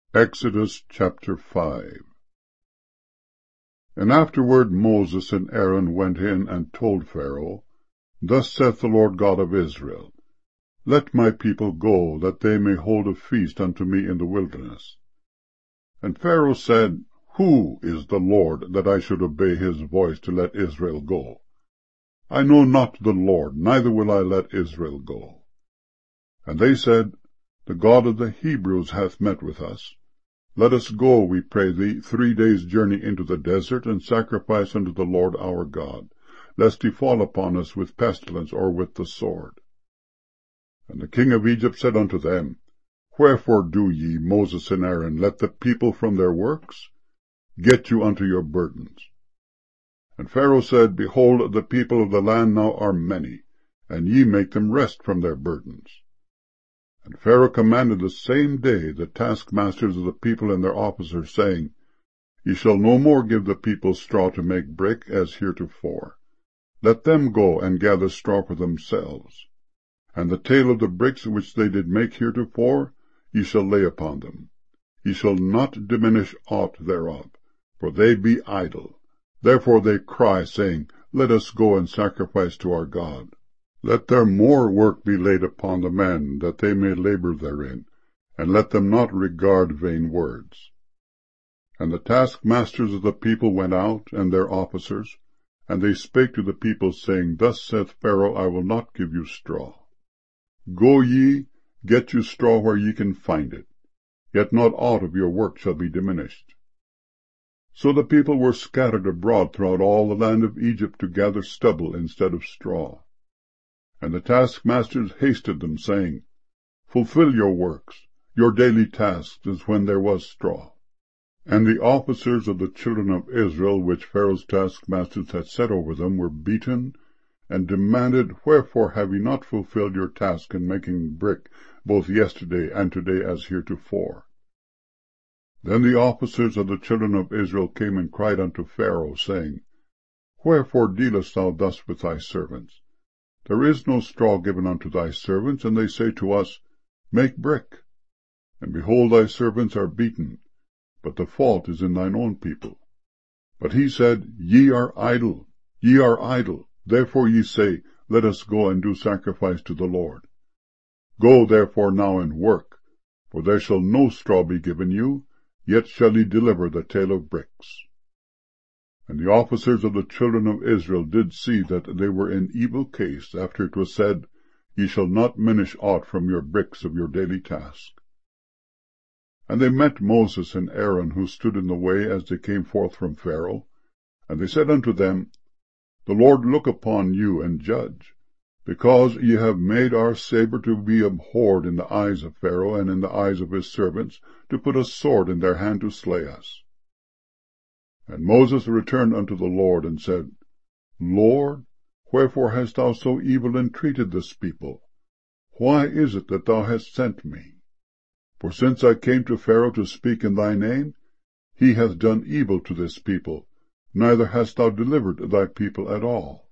Exodus chapter 5. And afterward Moses and Aaron went in and told Pharaoh, Thus saith the Lord God of Israel, Let my people go, that they may hold a feast unto me in the wilderness. And Pharaoh said, Who is the Lord, that I should obey his voice to let Israel go? I know not the Lord, neither will I let Israel go. And they said, The God of the Hebrews hath met with us. Let us go, we pray thee, 3 days' journey into the desert, and sacrifice unto the Lord our God, lest he fall upon us with pestilence or with the sword. And the king of Egypt said unto them, Wherefore do ye, Moses and Aaron, let the people from their works? Get you unto your burdens. And Pharaoh said, Behold, the people of the land now are many, and ye make them rest from their burdens. And Pharaoh commanded the same day the taskmasters of the people and their officers, saying, Ye shall no more give the people straw to make brick, as heretofore. Let them go and gather straw for themselves. And the tale of the bricks which they did make heretofore, ye shall lay upon them. Ye shall not diminish aught thereof, for they be idle. Therefore they cry, saying, Let us go and sacrifice to our God. Let their more work be laid upon the men, that they may labor therein, and let them not regard vain words. And the taskmasters of the people went out, and their officers, and they spake to the people, saying, Thus saith Pharaoh, I will not give you straw. Go ye, get you straw where ye can find it, yet not aught of your work shall be diminished. So the people were scattered abroad throughout all the land of Egypt to gather stubble instead of straw. And the taskmasters hasted them, saying, Fulfill your works, your daily tasks, as when there was straw. And the officers of the children of Israel, which Pharaoh's taskmasters had set over them, were beaten, and demanded, Wherefore have ye not fulfilled your task in making brick, both yesterday and today as heretofore? Then the officers of the children of Israel came and cried unto Pharaoh, saying, Wherefore dealest thou thus with thy servants? There is no straw given unto thy servants, and they say to us, Make brick. And behold, thy servants are beaten, but the fault is in thine own people. But he said, Ye are idle, therefore ye say, Let us go and do sacrifice to the Lord. Go therefore now and work, for there shall no straw be given you, yet shall ye deliver the tale of bricks. And the officers of the children of Israel did see that they were in evil case, after it was said, Ye shall not diminish aught from your bricks of your daily task. And they met Moses and Aaron, who stood in the way as they came forth from Pharaoh, and they said unto them, The Lord look upon you and judge, because ye have made our sabre to be abhorred in the eyes of Pharaoh and in the eyes of his servants, to put a sword in their hand to slay us. And Moses returned unto the Lord, and said, Lord, wherefore hast thou so evil entreated this people? Why is it that thou hast sent me? For since I came to Pharaoh to speak in thy name, he hath done evil to this people, neither hast thou delivered thy people at all.